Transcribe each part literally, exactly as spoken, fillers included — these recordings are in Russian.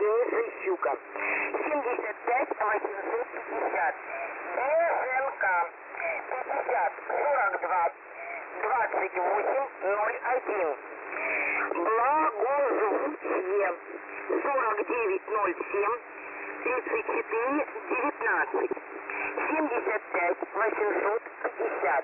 единицы щука. семьдесят пять восемьсот пятьдесят. ДНК пятьдесят сорок два двадцать восемь ноль один. Благозвучие сорок девять ноль семь тридцать четыре девятнадцать. семьдесят пять восемьсот пятьдесят.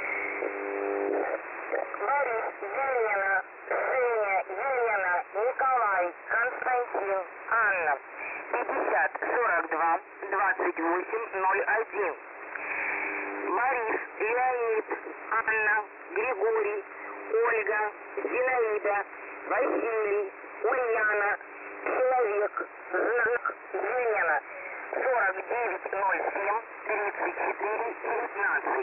Борис, Елена, Женя, Елена, Николай, Константин, Анна. пятьдесят сорок два двадцать восемь ноль один. Борис, Леонид, Анна, Григорий, Ольга, Зинаида, Василий, Ульяна, Человек, Знак, Елена. сорок девять ноль семь тридцать четыре девятнадцать.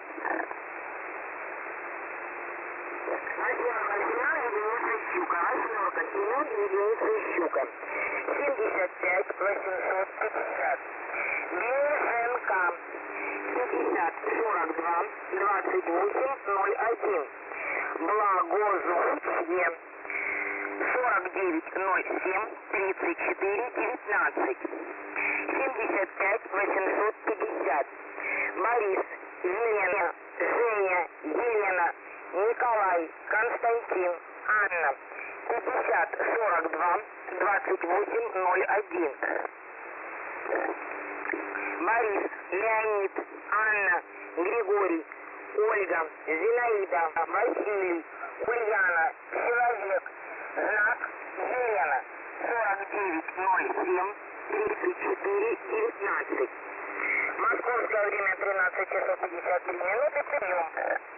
Единица щука, восьмерка, семен, единица щука. семьдесят пять восемьсот пятьдесят. ДНК пятьдесят сорок два двадцать восемь ноль один. Благозвучие сорок девять ноль семь тридцать четыре девятнадцать. семьдесят пять восемьсот пятьдесят. Борис, Елена, Женя, Елена, Николай, Константин, Анна. пятьдесят сорок два двадцать восемь ноль один. Борис, Леонид, Анна, Григорий, Ольга, Зинаида, Василий, Ульяна, Человек, Знак, Елена. сорок девять ноль семь тридцать четыре девятнадцать. Московское время тринадцать часов пятьдесят три минуты. Прием.